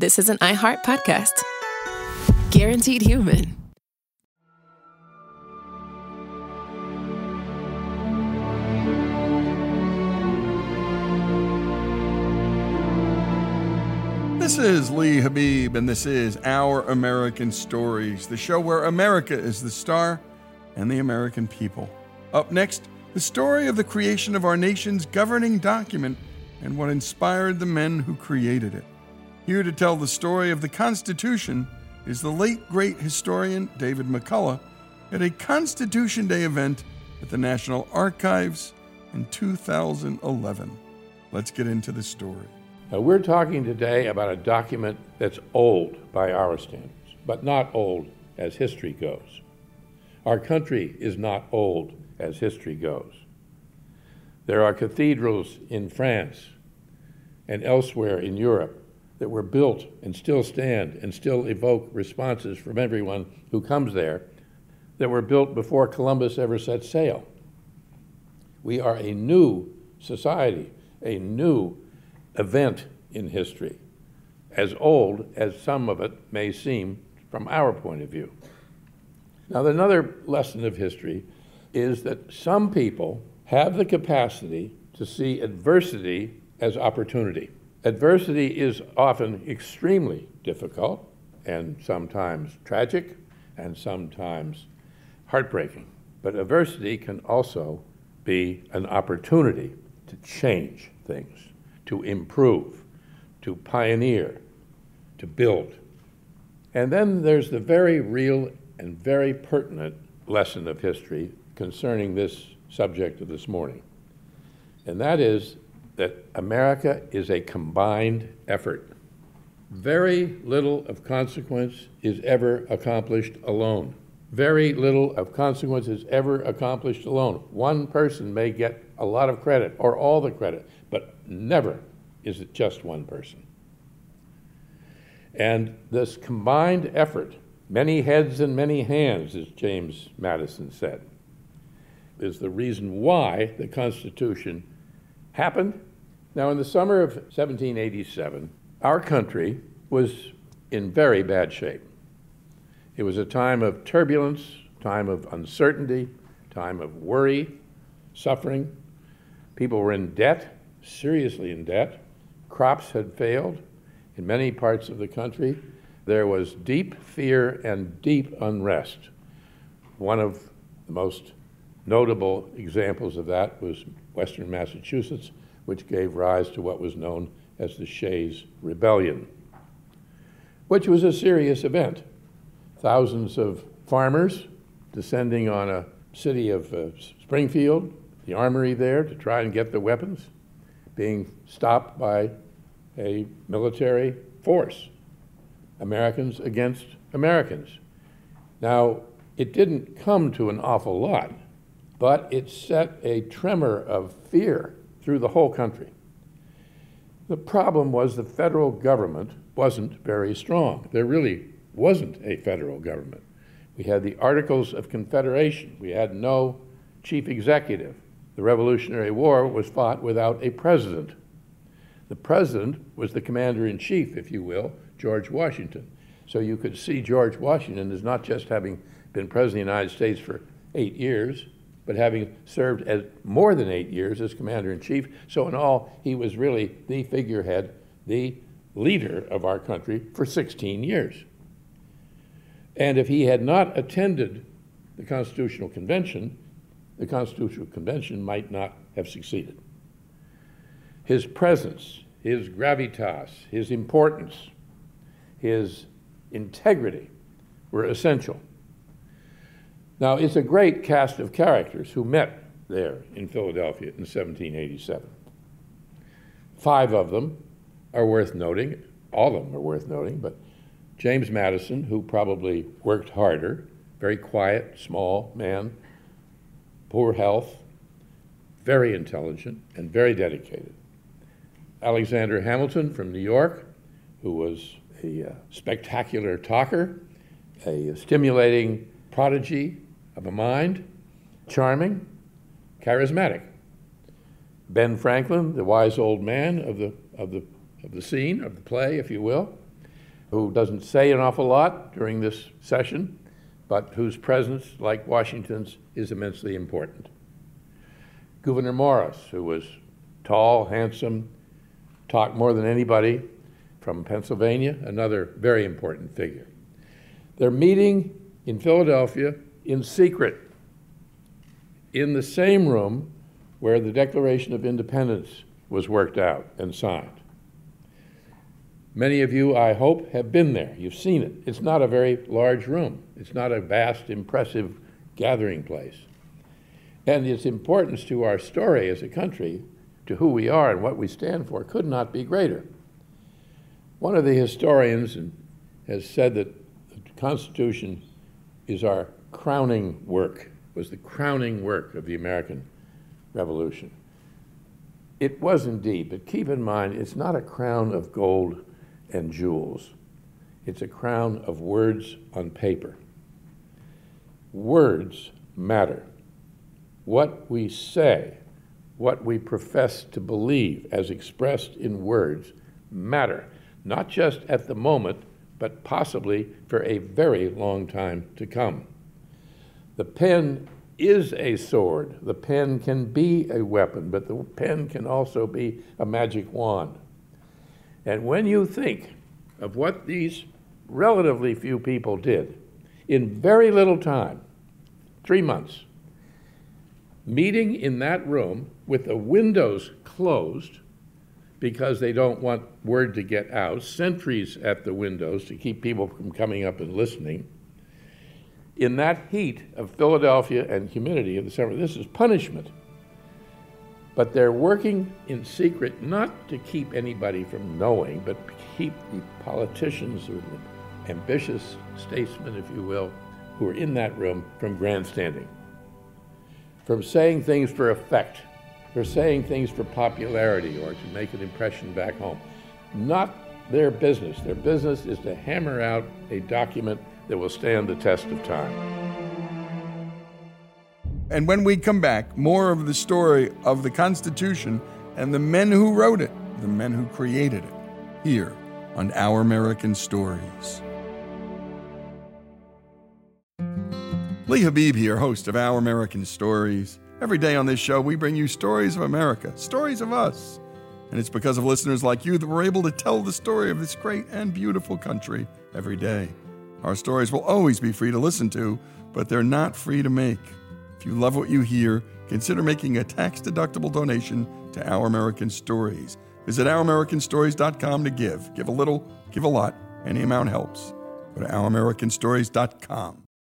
this is an iHeart podcast. Guaranteed Human. This is Lee Habib, and this is Our American Stories, the show where America is the star and the American people. Up next, the story of the creation of our nation's governing document and what inspired the men who created it. Here to tell the story of the Constitution is the late, great historian David McCullough at a Constitution Day event at the National Archives in 2011. Let's get into the story. Now, we're talking today about a document that's old by our standards, but not old as history goes. Our country is not old as history goes. There are cathedrals in France and elsewhere in Europe that were built and still stand and still evoke responses from everyone who comes there that were built before Columbus ever set sail. We are a new society, a new event in history, as old as some of it may seem from our point of view. Now, another lesson of history is that some people have the capacity to see adversity as opportunity. Adversity is often extremely difficult and sometimes tragic and sometimes heartbreaking. But adversity can also be an opportunity to change things, to improve, to pioneer, to build. And then there's the very real and very pertinent lesson of history concerning this subject of this morning. And that is that America is a combined effort. Very little of consequence is ever accomplished alone. Very little of consequence is ever accomplished alone. One person may get a lot of credit or all the credit, but never is it just one person. And this combined effort, many heads and many hands, as James Madison said, is the reason why the Constitution happened. Now, in the summer of 1787, our country was in very bad shape. It was a time of turbulence, time of uncertainty, time of worry, suffering. People were in debt, seriously in debt. Crops had failed in many parts of the country. There was deep fear and deep unrest. One of the most notable examples of that was Western Massachusetts, which gave rise to what was known as the Shays Rebellion, which was a serious event. Thousands of farmers descending on a city of Springfield, the armory there, to try and get the weapons, being stopped by a military force, Americans against Americans. Now, it didn't come to an awful lot, but it set a tremor of fear through the whole country. The problem was the federal government wasn't very strong. There really wasn't a federal government. We had the Articles of Confederation. We had no chief executive. The Revolutionary War was fought without a president. The president was the commander-in-chief, if you will, George Washington. So you could see George Washington as not just having been president of the United States for 8 years, but having served as more than 8 years as commander-in-chief. So in all, he was really the figurehead, the leader of our country for 16 years. And if he had not attended the Constitutional Convention might not have succeeded. His presence, his gravitas, his importance, his integrity were essential. Now, it's a great cast of characters who met there in Philadelphia in 1787. 5 of them are worth noting. All of them are worth noting, but James Madison, who probably worked harder, very quiet, small man, poor health, very intelligent, and very dedicated. Alexander Hamilton from New York, who was a spectacular talker, a stimulating prodigy of a mind, charming, charismatic. Ben Franklin, the wise old man of the scene, of the play, if you will, who doesn't say an awful lot during this session, but whose presence, like Washington's, is immensely important. Gouverneur Morris, who was tall, handsome, talked more than anybody, from Pennsylvania, another very important figure. They're meeting in Philadelphia in secret, in the same room where the Declaration of Independence was worked out and signed. Many of you, I hope, have been there. You've seen it. It's not a very large room. It's not a vast, impressive gathering place. And its importance to our story as a country, to who we are and what we stand for, could not be greater. One of the historians has said that the Constitution is our crowning work, was the crowning work of the American Revolution. It was indeed, but keep in mind, it's not a crown of gold and jewels. It's a crown of words on paper. Words matter. What we say, what we profess to believe as expressed in words matter, not just at the moment, but possibly for a very long time to come. The pen is a sword. The pen can be a weapon, but the pen can also be a magic wand. And when you think of what these relatively few people did in very little time, 3 months, meeting in that room with the windows closed because they don't want word to get out, sentries at the windows to keep people from coming up and listening. In that heat of Philadelphia and humidity of the summer, this is punishment. But they're working in secret not to keep anybody from knowing, but to keep the politicians or the ambitious statesmen, if you will, who are in that room from grandstanding, from saying things for effect, for saying things for popularity or to make an impression back home. Not their business. Their business is to hammer out a document that will stand the test of time. And when we come back, more of the story of the Constitution and the men who wrote it, the men who created it, here on Our American Stories. Lee Habib here, host of Our American Stories. Every day on this show, we bring you stories of America, stories of us. And it's because of listeners like you that we're able to tell the story of this great and beautiful country every day. Our stories will always be free to listen to, but they're not free to make. If you love what you hear, consider making a tax-deductible donation to Our American Stories. Visit OurAmericanStories.com to give. Give a little, give a lot. Any amount helps. Go to OurAmericanStories.com.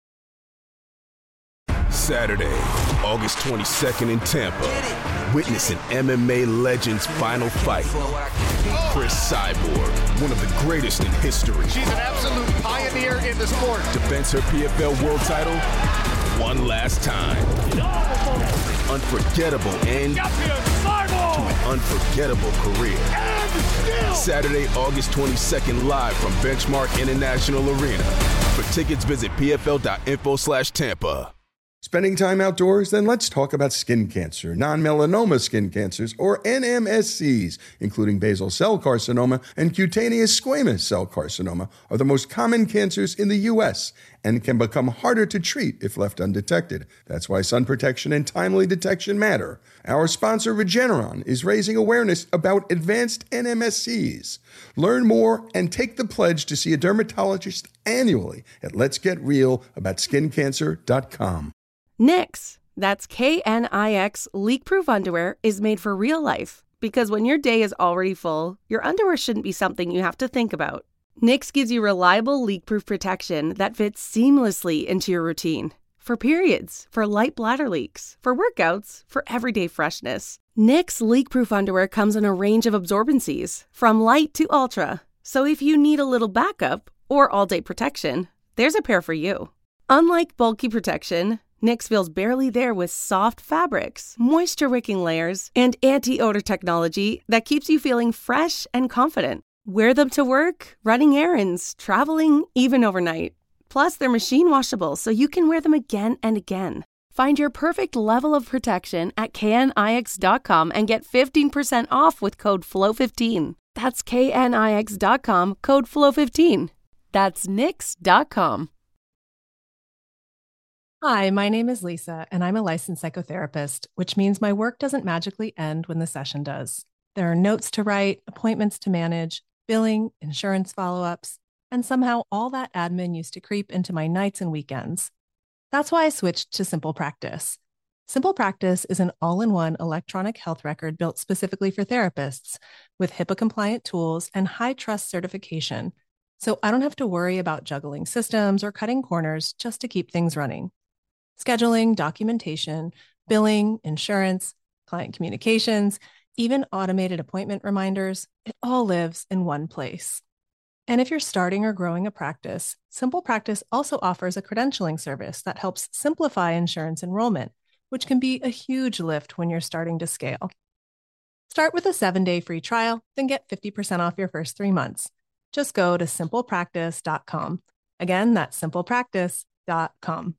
Saturday, August 22nd in Tampa. Witness an MMA legend's final fight. Chris Cyborg, one of the greatest in history. She's an absolute pioneer in the sport. Defends her PFL world title one last time. Unforgettable end to an unforgettable career. Saturday, August 22nd, live from Benchmark International Arena. For tickets, visit pfl.info/Tampa. Spending time outdoors? Then let's talk about skin cancer. Non-melanoma skin cancers, or NMSCs, including basal cell carcinoma and cutaneous squamous cell carcinoma, are the most common cancers in the U.S. and can become harder to treat if left undetected. That's why sun protection and timely detection matter. Our sponsor, Regeneron, is raising awareness about advanced NMSCs. Learn more and take the pledge to see a dermatologist annually at letsgetrealaboutSkinCancer.com. Knix, that's Knix leak-proof underwear, is made for real life. Because when your day is already full, your underwear shouldn't be something you have to think about. Knix gives you reliable leak-proof protection that fits seamlessly into your routine. For periods, for light bladder leaks, for workouts, for everyday freshness. Knix leak-proof underwear comes in a range of absorbencies, from light to ultra. So if you need a little backup or all-day protection, there's a pair for you. Unlike bulky protection, Knix feels barely there with soft fabrics, moisture-wicking layers, and anti-odor technology that keeps you feeling fresh and confident. Wear them to work, running errands, traveling, even overnight. Plus, they're machine washable, so you can wear them again and again. Find your perfect level of protection at knix.com and get 15% off with code FLOW15. That's KNIX.com, code FLOW15. That's Nix.com. Hi, my name is Lisa, and I'm a licensed psychotherapist, which means my work doesn't magically end when the session does. There are notes to write, appointments to manage, billing, insurance follow-ups, and somehow all that admin used to creep into my nights and weekends. That's why I switched to Simple Practice. Simple Practice is an all-in-one electronic health record built specifically for therapists with HIPAA-compliant tools and high-trust certification, so I don't have to worry about juggling systems or cutting corners just to keep things running. Scheduling, documentation, billing, insurance, client communications, even automated appointment reminders, it all lives in one place. And if you're starting or growing a practice, Simple Practice also offers a credentialing service that helps simplify insurance enrollment, which can be a huge lift when you're starting to scale. Start with a 7-day free trial, then get 50% off your first 3 months. Just go to simplepractice.com. Again, that's simplepractice.com.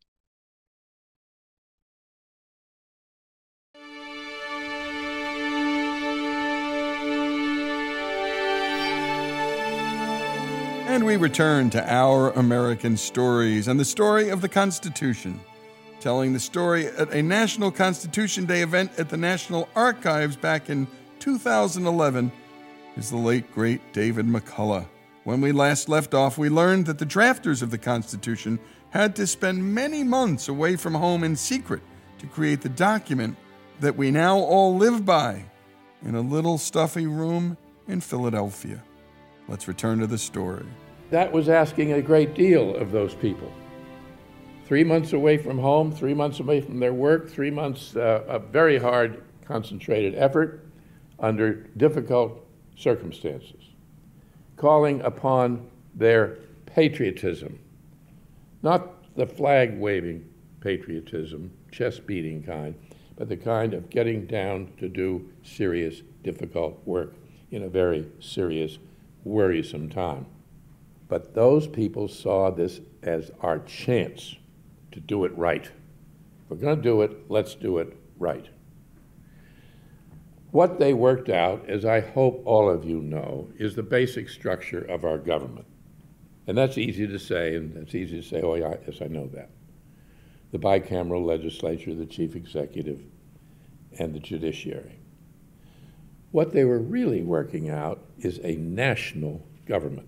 And we return to Our American Stories and the story of the Constitution. Telling the story at a National Constitution Day event at the National Archives back in 2011 is the late, great David McCullough. When we last left off, we learned that the drafters of the Constitution had to spend many months away from home in secret to create the document that we now all live by in a little stuffy room in Philadelphia. Let's return to the story. That was asking a great deal of those people. 3 months away from home, 3 months away from their work, 3 months of very hard, concentrated effort under difficult circumstances, calling upon their patriotism, not the flag-waving patriotism, chest-beating kind, but the kind of getting down to do serious, difficult work in a very serious, worrisome time. But those people saw this as our chance to do it right. If we're going to do it, let's do it right. What they worked out, as I hope all of you know, is the basic structure of our government. And that's easy to say, and it's easy to say, oh yeah, yes, I know that. The bicameral legislature, the chief executive, and the judiciary. What they were really working out is a national government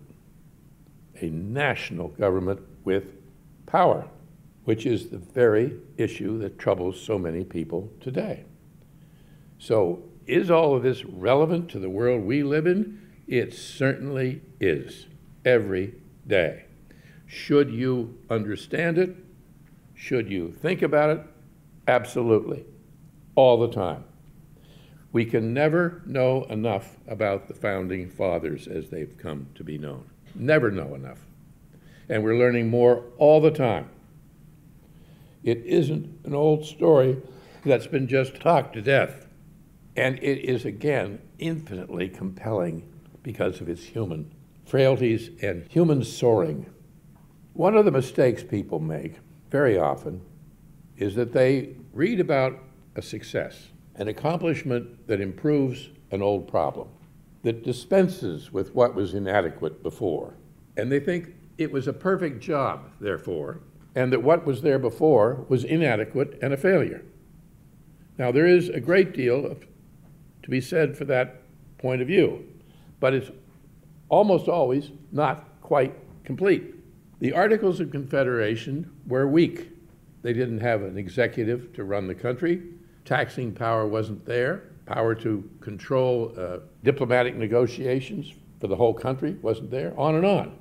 with power, which is the very issue that troubles so many people today. So, is all of this relevant to the world we live in? It certainly is, every day. Should you understand it? Should you think about it? Absolutely, all the time. We can never know enough about the Founding Fathers as they've come to be known. Never know enough. And we're learning more all the time. It isn't an old story that's been just talked to death. And it is, again, infinitely compelling because of its human frailties and human soaring. One of the mistakes people make very often is that they read about a success, an accomplishment that improves an old problem, that dispenses with what was inadequate before. And they think it was a perfect job, therefore, and that what was there before was inadequate and a failure. Now, there is a great deal to be said for that point of view, but it's almost always not quite complete. The Articles of Confederation were weak. They didn't have an executive to run the country. Taxing power wasn't there. Power to control diplomatic negotiations for the whole country wasn't there, on and on.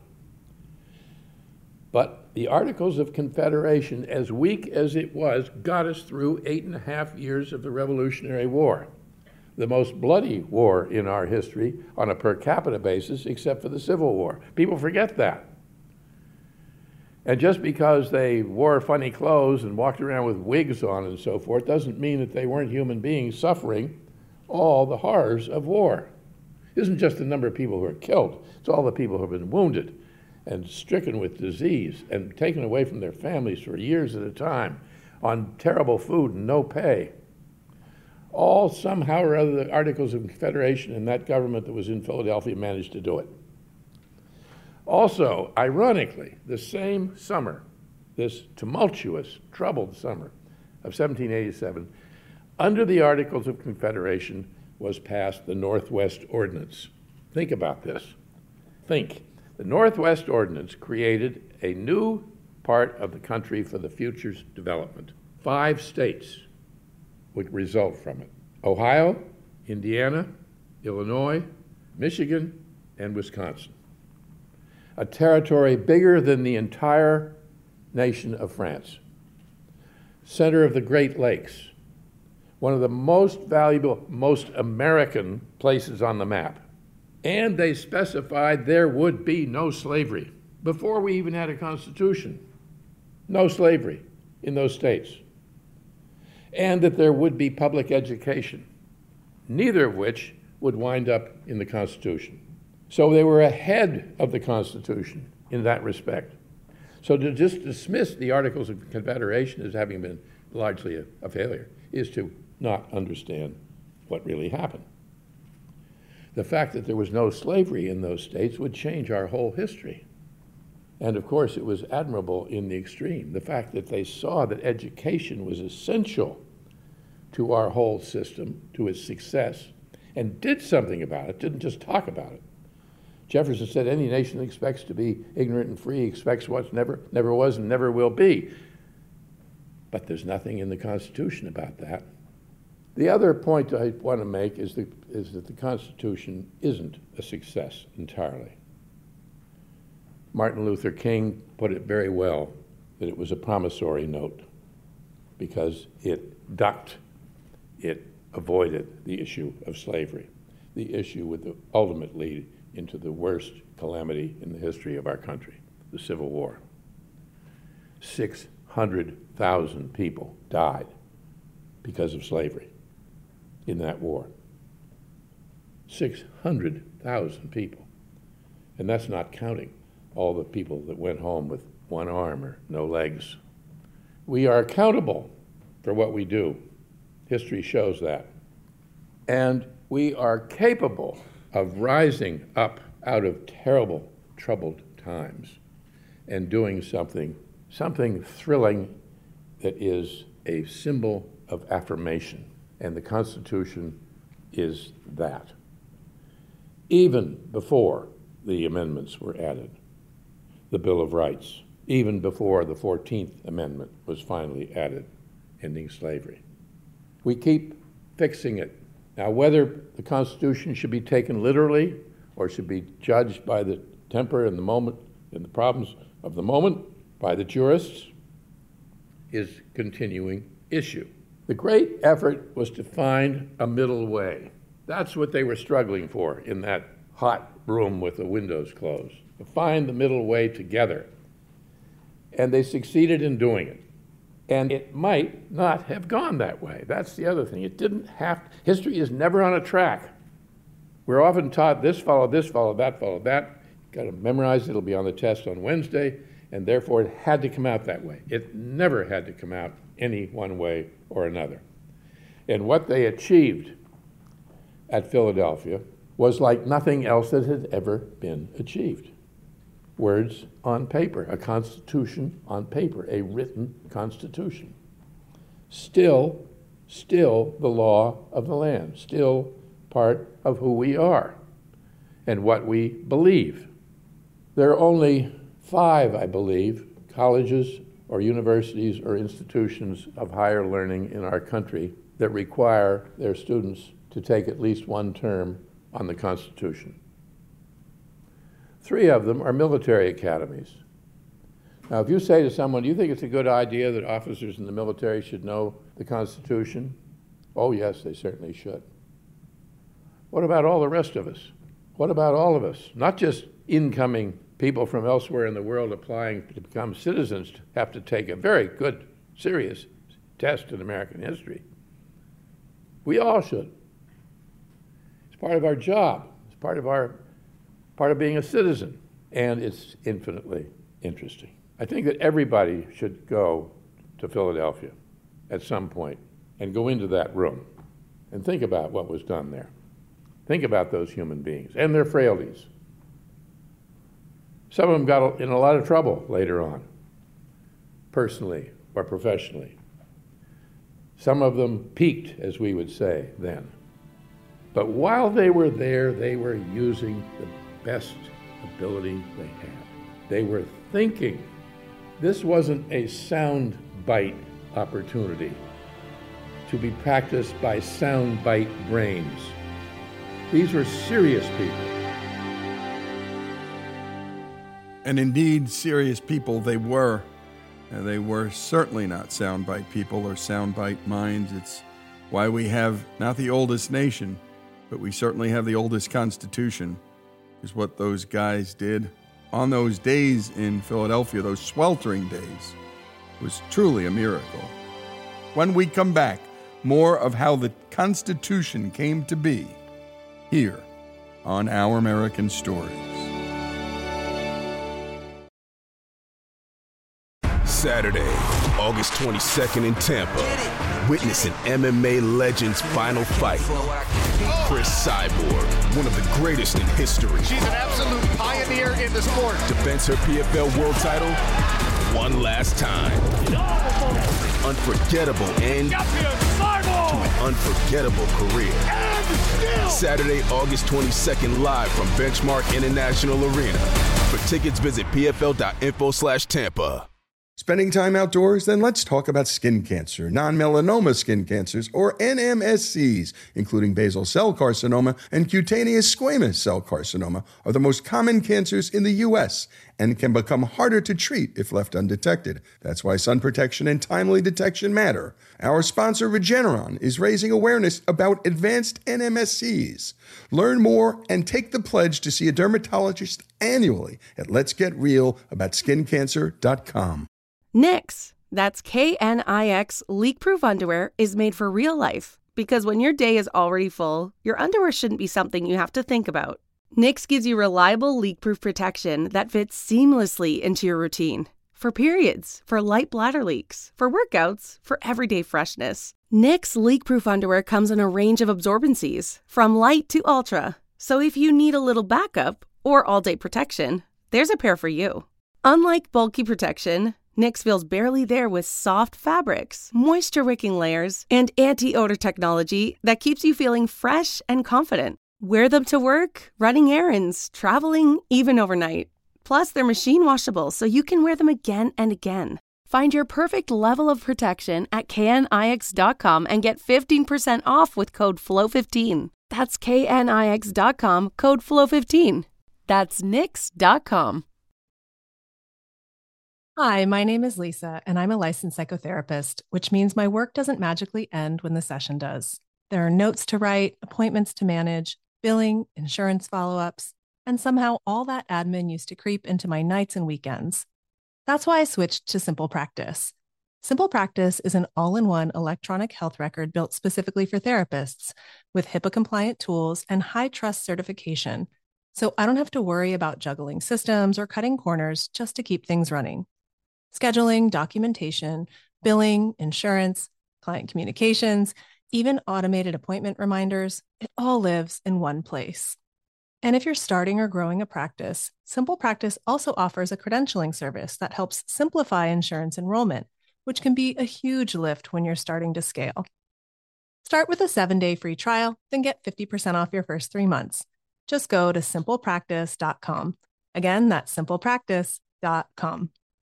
But the Articles of Confederation, as weak as it was, got us through 8.5 years of the Revolutionary War, the most bloody war in our history on a per capita basis, except for the Civil War. People forget that. And just because they wore funny clothes and walked around with wigs on and so forth doesn't mean that they weren't human beings suffering all the horrors of war. It isn't just the number of people who are killed, it's all the people who have been wounded and stricken with disease and taken away from their families for years at a time on terrible food and no pay. All somehow or other the Articles of Confederation and that government that was in Philadelphia managed to do it. Also, ironically, the same summer, this tumultuous, troubled summer of 1787, under the Articles of Confederation was passed the Northwest Ordinance. Think about this. Think. The Northwest Ordinance created a new part of the country for the future's development. 5 states would result from it: Ohio, Indiana, Illinois, Michigan, and Wisconsin. A territory bigger than the entire nation of France. Center of the Great Lakes. One of the most valuable, most American places on the map. And they specified there would be no slavery before we even had a constitution. No slavery in those states. And that there would be public education, neither of which would wind up in the Constitution. So they were ahead of the Constitution in that respect. So to just dismiss the Articles of Confederation as having been largely a failure is to not understand what really happened. The fact that there was no slavery in those states would change our whole history. And of course, it was admirable in the extreme. The fact that they saw that education was essential to our whole system, to its success, and did something about it, didn't just talk about it. Jefferson said any nation that expects to be ignorant and free expects what's never was and never will be. But there's nothing in the Constitution about that. The other point I want to make is that the Constitution isn't a success entirely. Martin Luther King put it very well, that it was a promissory note because it ducked, it avoided the issue of slavery. The issue would ultimately lead into the worst calamity in the history of our country, the Civil War. 600,000 people died because of slavery in that war. 600,000 people. And that's not counting all the people that went home with one arm or no legs. We are accountable for what we do. History shows that. And we are capable of rising up out of terrible, troubled times and doing something thrilling that is a symbol of affirmation. And the Constitution is that. Even before the amendments were added, the Bill of Rights, even before the 14th Amendment was finally added, ending slavery. We keep fixing it. Now, whether the Constitution should be taken literally or should be judged by the temper and the moment and the problems of the moment by the jurists is a continuing issue. The great effort was to find a middle way. That's what they were struggling for in that hot room with the windows closed, to find the middle way together. And they succeeded in doing it. And it might not have gone that way. That's the other thing. It didn't have, history is never on a track. We're often taught this followed that followed that. Got to memorize it, it'll be on the test on Wednesday, and therefore it had to come out that way. It never had to come out any one way or another. And what they achieved at Philadelphia was like nothing else that had ever been achieved. Words on paper, a constitution on paper, a written constitution. Still the law of the land, still part of who we are and what we believe. There are only 5, I believe, colleges or universities or institutions of higher learning in our country that require their students to take at least one term on the Constitution. 3 of them are military academies. Now, if you say to someone, do you think it's a good idea that officers in the military should know the Constitution? Oh, yes, they certainly should. What about all the rest of us? What about all of us? Not just incoming people from elsewhere in the world applying to become citizens have to take a very good, serious test in American history. We all should. It's part of our job. It's part of being a citizen, and it's infinitely interesting. I think that everybody should go to Philadelphia at some point and go into that room And think about what was done there. Think about those human beings and their frailties. Some of them got in a lot of trouble later on, personally or professionally. Some of them peaked, as we would say then. But while they were there, they were using the best ability they had. They were thinking. This wasn't a sound bite opportunity to be practiced by sound bite brains. These were serious people. And indeed, serious people they were. And they were certainly not soundbite people or soundbite minds. It's why we have not the oldest nation, but we certainly have the oldest Constitution, is what those guys did on those days in Philadelphia, those sweltering days, was truly a miracle. When we come back, more of how the Constitution came to be here on Our American Stories. Saturday, August 22nd in Tampa. Witness an MMA legend's final fight. Chris Cyborg, one of the greatest in history. She's an absolute pioneer in the sport. Defends her PFL world title one last time. Unforgettable end to an unforgettable career. Saturday, August 22nd, live from Benchmark International Arena. For tickets, visit pfl.info/Tampa. Spending time outdoors? Then let's talk about skin cancer. Non-melanoma skin cancers, or NMSCs, including basal cell carcinoma and cutaneous squamous cell carcinoma, are the most common cancers in the U.S. and can become harder to treat if left undetected. That's why sun protection and timely detection matter. Our sponsor, Regeneron, is raising awareness about advanced NMSCs. Learn more and take the pledge to see a dermatologist annually at letsgetrealaboutSkinCancer.com. Knix, that's Knix leak-proof underwear, is made for real life. Because when your day is already full, your underwear shouldn't be something you have to think about. Knix gives you reliable leak-proof protection that fits seamlessly into your routine. For periods, for light bladder leaks, for workouts, for everyday freshness. Knix leak-proof underwear comes in a range of absorbencies, from light to ultra. So if you need a little backup or all-day protection, there's a pair for you. Unlike bulky protection, Knix feels barely there with soft fabrics, moisture-wicking layers, and anti-odor technology that keeps you feeling fresh and confident. Wear them to work, running errands, traveling, even overnight. Plus, they're machine washable, so you can wear them again and again. Find your perfect level of protection at knix.com and get 15% off with code FLOW15. That's knix.com, code FLOW15. That's knix.com. Hi, my name is Lisa, and I'm a licensed psychotherapist, which means my work doesn't magically end when the session does. There are notes to write, appointments to manage, billing, insurance follow-ups, and somehow all that admin used to creep into my nights and weekends. That's why I switched to Simple Practice. Simple Practice is an all-in-one electronic health record built specifically for therapists with HIPAA-compliant tools and high-trust certification, so I don't have to worry about juggling systems or cutting corners just to keep things running. Scheduling, documentation, billing, insurance, client communications, even automated appointment reminders, it all lives in one place. And if you're starting or growing a practice, Simple Practice also offers a credentialing service that helps simplify insurance enrollment, which can be a huge lift when you're starting to scale. Start with a 7-day free trial, then get 50% off your first 3 months. Just go to simplepractice.com. Again, that's simplepractice.com.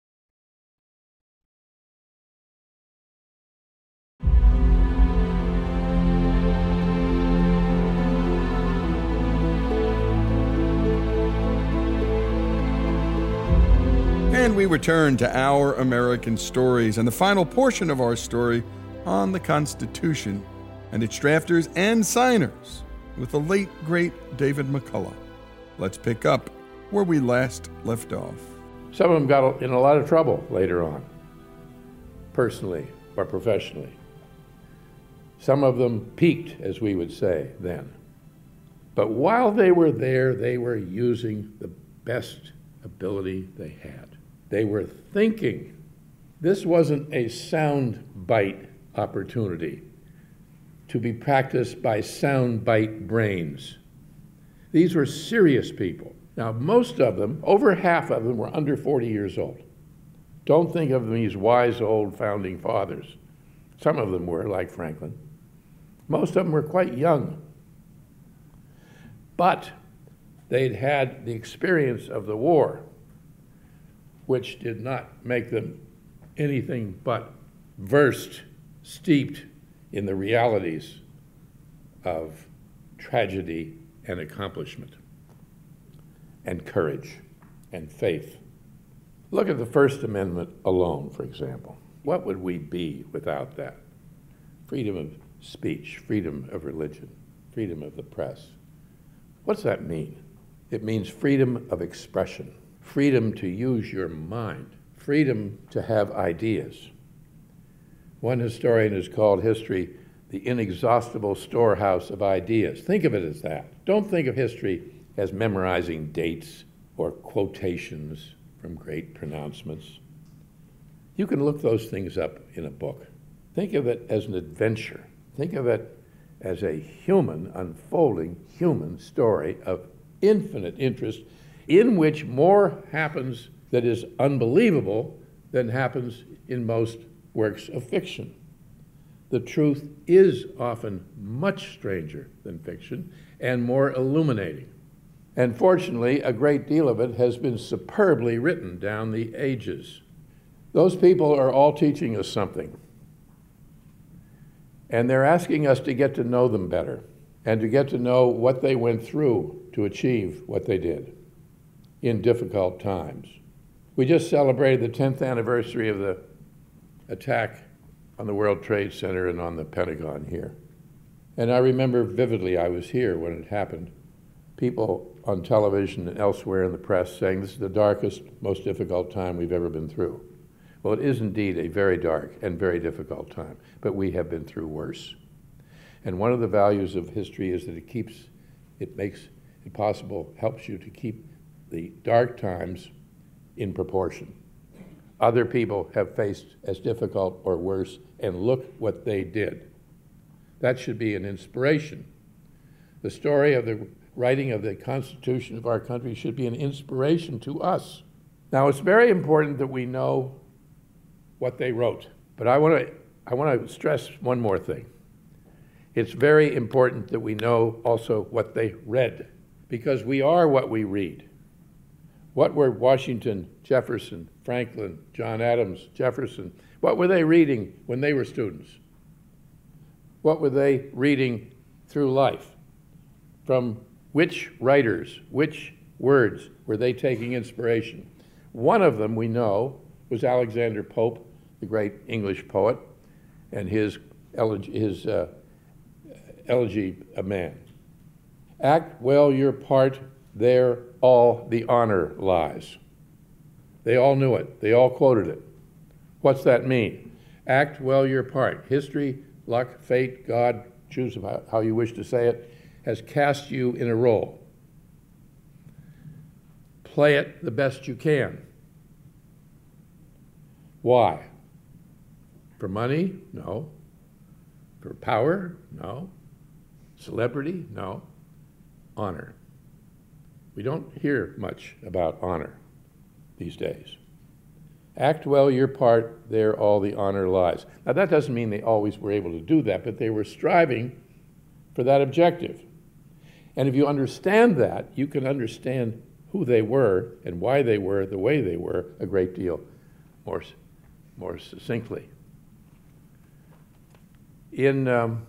And we return to Our American Stories and the final portion of our story on the Constitution and its drafters and signers with the late, great David McCullough. Let's pick up where we last left off. Some of them got in a lot of trouble later on, personally or professionally. Some of them peaked, as we would say then. But while they were there, they were using the best ability they had. They were thinking. This wasn't a sound bite opportunity to be practiced by soundbite brains. These were serious people. Now, most of them, over half of them, were under 40 years old. Don't think of them as wise old founding fathers. Some of them were, like Franklin. Most of them were quite young. But they'd had the experience of the war, which did not make them anything but versed, steeped in the realities of tragedy and accomplishment, and courage and faith. Look at the First Amendment alone, for example. What would we be without that? Freedom of speech, freedom of religion, freedom of the press. What's that mean? It means freedom of expression, freedom to use your mind, freedom to have ideas. One historian has called history the inexhaustible storehouse of ideas. Think of it as that. Don't think of history as memorizing dates or quotations from great pronouncements. You can look those things up in a book. Think of it as an adventure. Think of it as a human, unfolding human story of infinite interest in which more happens that is unbelievable than happens in most works of fiction. The truth is often much stranger than fiction and more illuminating. And fortunately, a great deal of it has been superbly written down the ages. Those people are all teaching us something. And they're asking us to get to know them better and to get to know what they went through to achieve what they did in difficult times. We just celebrated the 10th anniversary of the attack on the World Trade Center and on the Pentagon here. And I remember vividly, I was here when it happened, people on television and elsewhere in the press saying this is the darkest, most difficult time we've ever been through. Well, it is indeed a very dark and very difficult time, but we have been through worse. And one of the values of history is that it makes it possible, helps you to keep the dark times in proportion. Other people have faced as difficult or worse, and look what they did. That should be an inspiration. The story of the writing of the Constitution of our country should be an inspiration to us. Now, it's very important that we know what they wrote, but I want to stress one more thing. It's very important that we know also what they read, because we are what we read. What were Washington, Jefferson, Franklin, John Adams, Jefferson, what were they reading when they were students? What were they reading through life? From which writers, which words were they taking inspiration? One of them we know was Alexander Pope, the great English poet, and his elegy, A Man. Act well your part, there all the honor lies. They all knew it. They all quoted it. What's that mean? Act well your part. History, luck, fate, God, choose how you wish to say it, has cast you in a role. Play it the best you can. Why? For money? No. For power? No. Celebrity? No. Honor. We don't hear much about honor these days. Act well your part, there all the honor lies. Now that doesn't mean they always were able to do that, but they were striving for that objective. And if you understand that, you can understand who they were and why they were the way they were a great deal more succinctly. In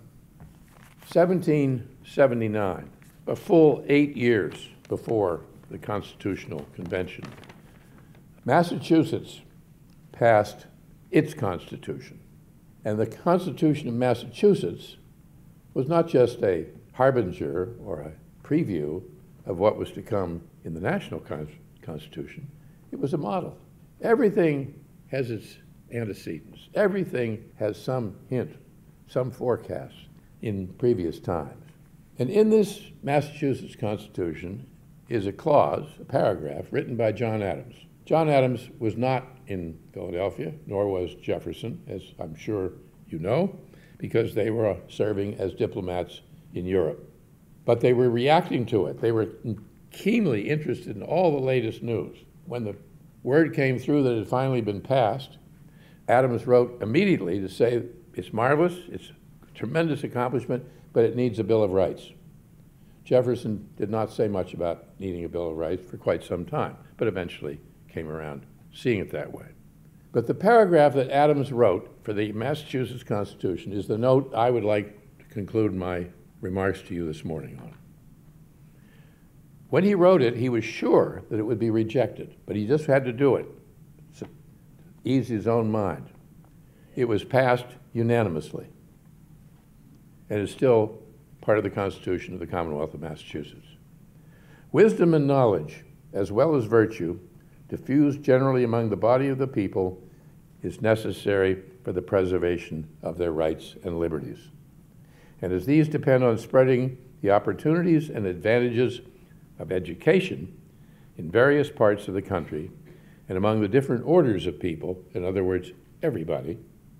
1779, a full 8 years before the Constitutional Convention, Massachusetts passed its Constitution. And the Constitution of Massachusetts was not just a harbinger or a preview of what was to come in the national Constitution. It was a model. Everything has its antecedents. Everything has some hint, some forecast in previous times. And in this Massachusetts Constitution is a clause, a paragraph, written by John Adams. John Adams was not in Philadelphia, nor was Jefferson, as I'm sure you know, because they were serving as diplomats in Europe. But they were reacting to it. They were keenly interested in all the latest news. When the word came through that it had finally been passed, Adams wrote immediately to say it's marvelous, it's a tremendous accomplishment, but it needs a Bill of Rights. Jefferson did not say much about needing a Bill of Rights for quite some time, but eventually came around seeing it that way. But the paragraph that Adams wrote for the Massachusetts Constitution is the note I would like to conclude my remarks to you this morning on. When he wrote it, he was sure that it would be rejected, but he just had to do it to ease his own mind. It was passed unanimously and is still part of the Constitution of the Commonwealth of Massachusetts. Wisdom and knowledge, as well as virtue, diffused generally among the body of the people, is necessary for the preservation of their rights and liberties. And as these depend on spreading the opportunities and advantages of education in various parts of the country and among the different orders of people, in other words, everybody,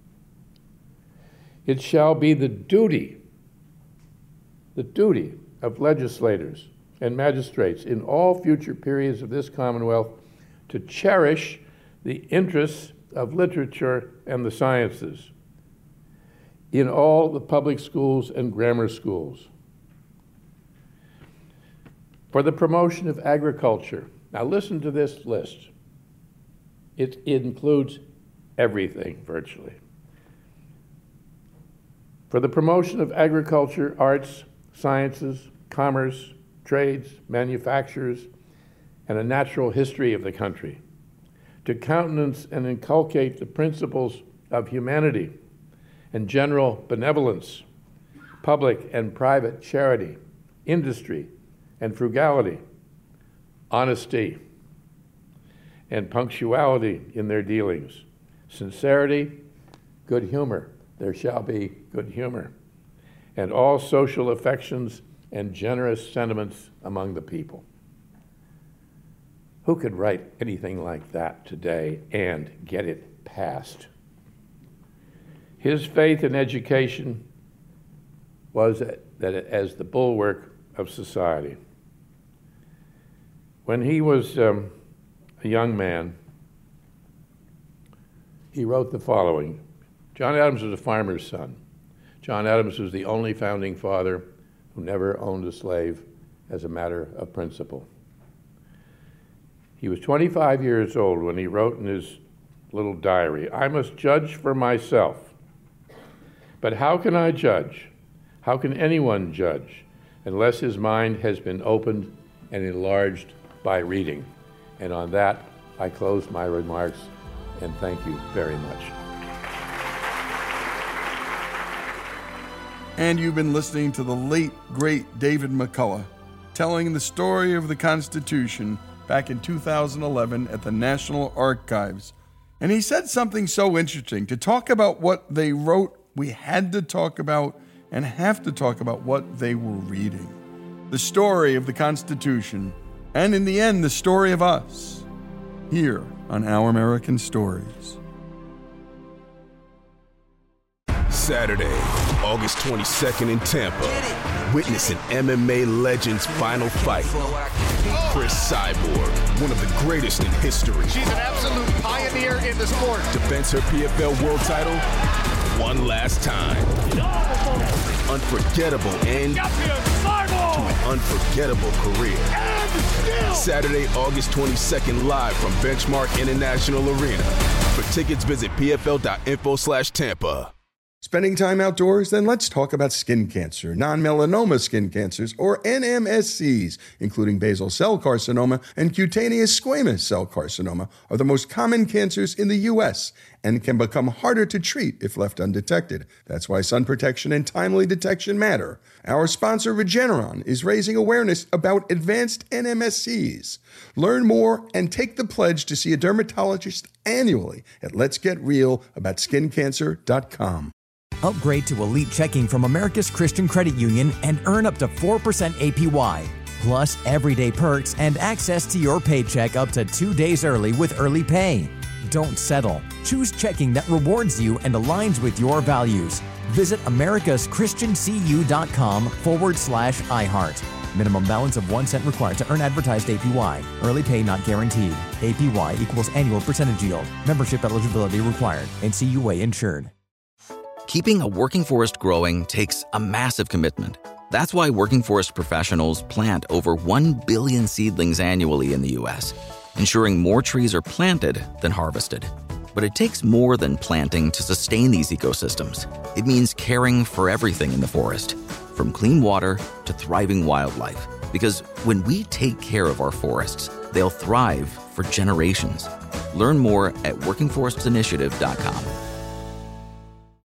it shall be the duty of legislators and magistrates in all future periods of this Commonwealth to cherish the interests of literature and the sciences in all the public schools and grammar schools. For the promotion of agriculture. Now listen to this list. It includes everything, virtually. For the promotion of agriculture, arts, sciences, commerce, trades, manufactures, and a natural history of the country, to countenance and inculcate the principles of humanity and general benevolence, public and private charity, industry and frugality, honesty and punctuality in their dealings, sincerity, good humor, there shall be good humor, and all social affections and generous sentiments among the people. Who could write anything like that today and get it passed? His faith in education was that as the bulwark of society. When he was a young man, he wrote the following. John Adams was a farmer's son. John Adams was the only founding father who never owned a slave as a matter of principle. He was 25 years old when he wrote in his little diary, "I must judge for myself. But how can I judge? How can anyone judge unless his mind has been opened and enlarged by reading?" And on that, I close my remarks, and thank you very much. And you've been listening to the late, great David McCullough telling the story of the Constitution back in 2011 at the National Archives. And he said something so interesting. To talk about what they wrote, we had to talk about and have to talk about what they were reading. The story of the Constitution, and in the end, the story of us, here on Our American Stories. Saturday, August 22nd in Tampa. Witness an MMA legend's final fight. Chris Cyborg, one of the greatest in history. She's an absolute pioneer in the sport. Defends her PFL world title one last time. Unforgettable end to an unforgettable career. Saturday, August 22nd, live from Benchmark International Arena. For tickets, visit pfl.info/Tampa. Spending time outdoors? Then let's talk about skin cancer, non-melanoma skin cancers, or NMSCs, including basal cell carcinoma and cutaneous squamous cell carcinoma, are the most common cancers in the U.S. and can become harder to treat if left undetected. That's why sun protection and timely detection matter. Our sponsor, Regeneron, is raising awareness about advanced NMSCs. Learn more and take the pledge to see a dermatologist annually at letsgetrealaboutSkinCancer.com. Upgrade to Elite Checking from America's Christian Credit Union and earn up to 4% APY. Plus everyday perks and access to your paycheck up to 2 days early with early pay. Don't settle. Choose checking that rewards you and aligns with your values. Visit americaschristianceu.com/iHeart. Minimum balance of 1 cent required to earn advertised APY. Early pay not guaranteed. APY equals annual percentage yield. Membership eligibility required. NCUA insured. Keeping a working forest growing takes a massive commitment. That's why working forest professionals plant over 1 billion seedlings annually in the U.S., ensuring more trees are planted than harvested. But it takes more than planting to sustain these ecosystems. It means caring for everything in the forest, from clean water to thriving wildlife. Because when we take care of our forests, they'll thrive for generations. Learn more at workingforestsinitiative.com.